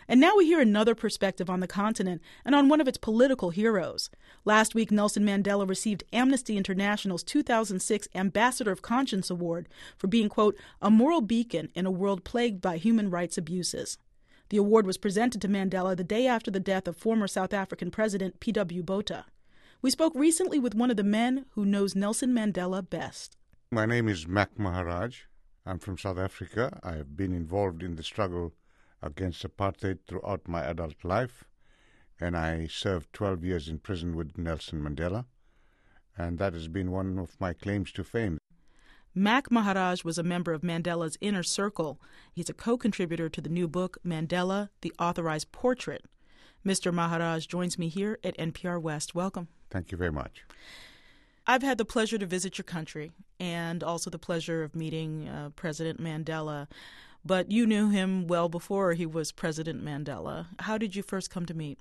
And now we hear another perspective on the continent and on one of its political heroes. Last week, Nelson Mandela received Amnesty International's 2006 Ambassador of Conscience Award for being, quote, a moral beacon in a world plagued by human rights abuses. The award was presented to Mandela the day after the death of former South African President P.W. Botha. We spoke recently with one of the men who knows Nelson Mandela best. My name is Mac Maharaj. I'm from South Africa. I have been involved in the struggle against apartheid throughout my adult life, and I served 12 years in prison with Nelson Mandela, and that has been one of my claims to fame. Mac Maharaj was a member of Mandela's inner circle. He's a co-contributor to the new book, Mandela, The Authorized Portrait. Mr. Maharaj joins me here at NPR West. Welcome. Thank you very much. I've had the pleasure to visit your country and also the pleasure of meeting President Mandela. But you knew him well before he was President Mandela. How did you first come to meet?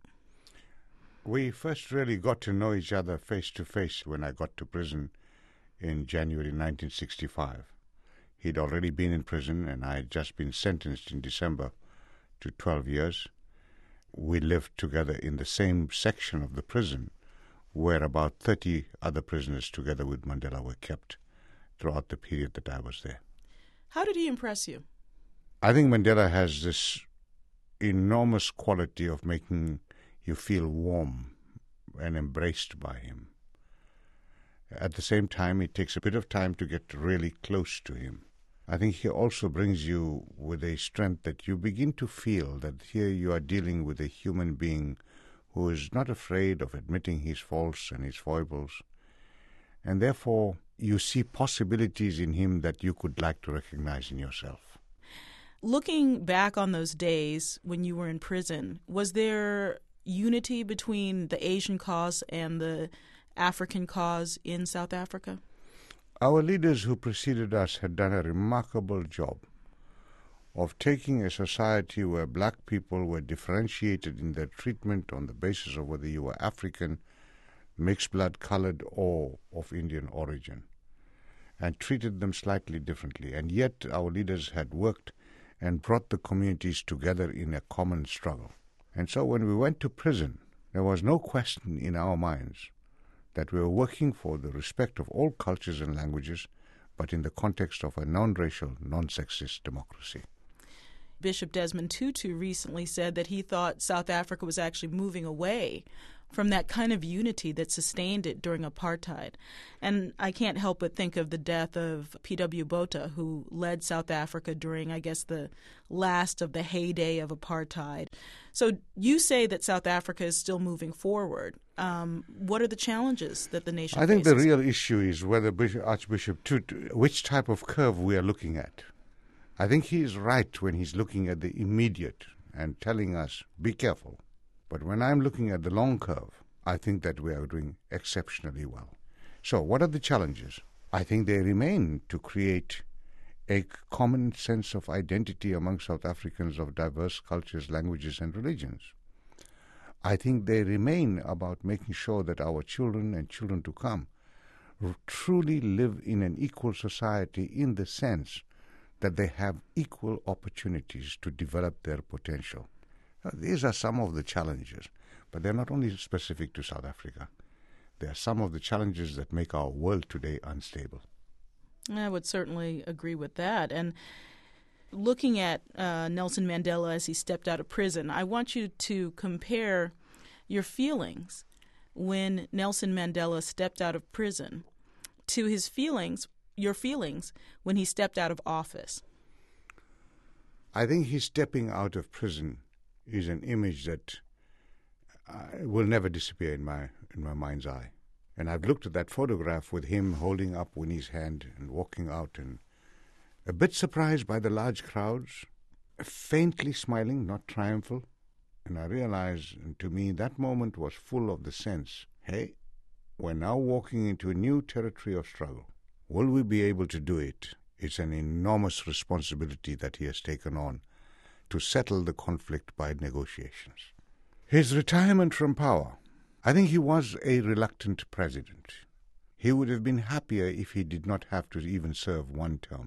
We first really got to know each other face to face when I got to prison in January 1965. He'd already been in prison and I had just been sentenced in December to 12 years. We lived together in the same section of the prison where about 30 other prisoners together with Mandela were kept throughout the period that I was there. How did he impress you? I think Mandela has this enormous quality of making you feel warm and embraced by him. At the same time, it takes a bit of time to get really close to him. I think he also brings you with a strength that you begin to feel that here you are dealing with a human being who is not afraid of admitting his faults and his foibles, and therefore you see possibilities in him that you could like to recognize in yourself. Looking back on those days when you were in prison, was there unity between the Asian cause and the African cause in South Africa? Our leaders who preceded us had done a remarkable job of taking a society where black people were differentiated in their treatment on the basis of whether you were African, mixed blood, colored, or of Indian origin, and treated them slightly differently. And yet our leaders had worked and brought the communities together in a common struggle. And so when we went to prison, there was no question in our minds that we were working for the respect of all cultures and languages, but in the context of a non-racial, non-sexist democracy. Bishop Desmond Tutu recently said that he thought South Africa was actually moving away from that kind of unity that sustained it during apartheid. And I can't help but think of the death of P.W. Botha, who led South Africa during, I guess, the last of the heyday of apartheid. So you say that South Africa is still moving forward. What are the challenges that the nation faces? I think the real issue is whether Archbishop Tutu, which type of curve we are looking at. I think he is right when he's looking at the immediate and telling us, be careful. But when I'm looking at the long curve, I think that we are doing exceptionally well. So what are the challenges? I think they remain to create a common sense of identity among South Africans of diverse cultures, languages, and religions. I think they remain about making sure that our children and children to come truly live in an equal society in the sense that they have equal opportunities to develop their potential. These are some of the challenges, but they're not only specific to South Africa. They are some of the challenges that make our world today unstable. I would certainly agree with that. And looking at Nelson Mandela as he stepped out of prison, I want you to compare your feelings when Nelson Mandela stepped out of prison to his feelings, your feelings, when he stepped out of office. I think his stepping out of prison is an image that will never disappear in my mind's eye. And I've looked at that photograph with him holding up Winnie's hand and walking out, and a bit surprised by the large crowds, faintly smiling, not triumphal. And I realized, and to me, that moment was full of the sense, hey, we're now walking into a new territory of struggle. Will we be able to do it? It's an enormous responsibility that he has taken on to settle the conflict by negotiations. His retirement from power, I think he was a reluctant president. He would have been happier if he did not have to even serve one term.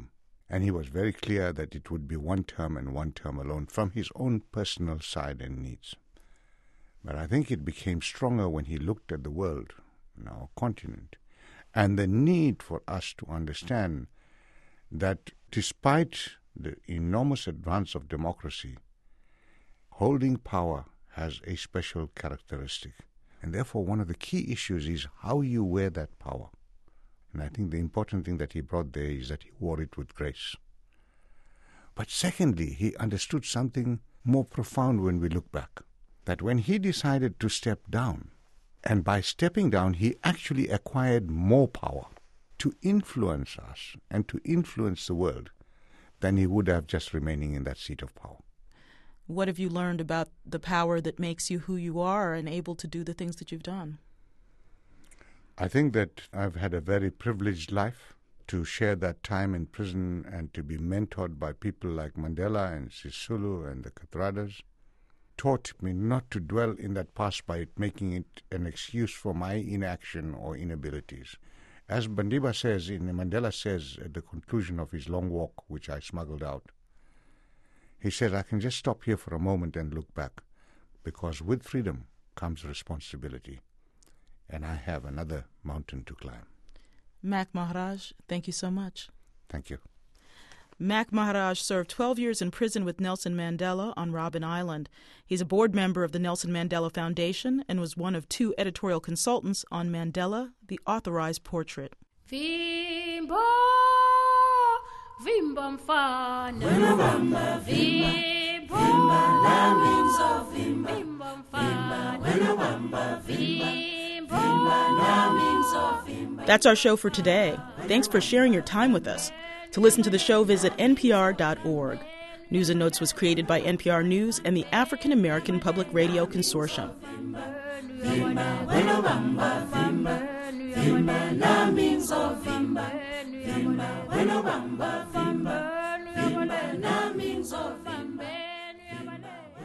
And he was very clear that it would be one term and one term alone from his own personal side and needs. But I think it became stronger when he looked at the world, in our continent, and the need for us to understand that despite the enormous advance of democracy, holding power has a special characteristic. And therefore, one of the key issues is how you wear that power. And I think the important thing that he brought there is that he wore it with grace. But secondly, he understood something more profound when we look back, that when he decided to step down, and by stepping down, he actually acquired more power to influence us and to influence the world than he would have just remaining in that seat of power. What have you learned about the power that makes you who you are and able to do the things that you've done? I think that I've had a very privileged life to share that time in prison and to be mentored by people like Mandela and Sisulu and the Kathradas. Taught me not to dwell in that past by making it an excuse for my inaction or inabilities. As Mandela says at the conclusion of his long walk, which I smuggled out, he said, I can just stop here for a moment and look back, because with freedom comes responsibility, and I have another mountain to climb. Mac Maharaj, thank you so much. Thank you. Mac Maharaj served 12 years in prison with Nelson Mandela on Robben Island. He's a board member of the Nelson Mandela Foundation and was one of 2 editorial consultants on Mandela, the Authorized Portrait. Vimbo, vimbo mfana, vimbo, vimbo mfana, vimbo. That's our show for today. Thanks for sharing your time with us. To listen to the show, visit npr.org. News and Notes was created by NPR News and the African American Public Radio Consortium. Vimba,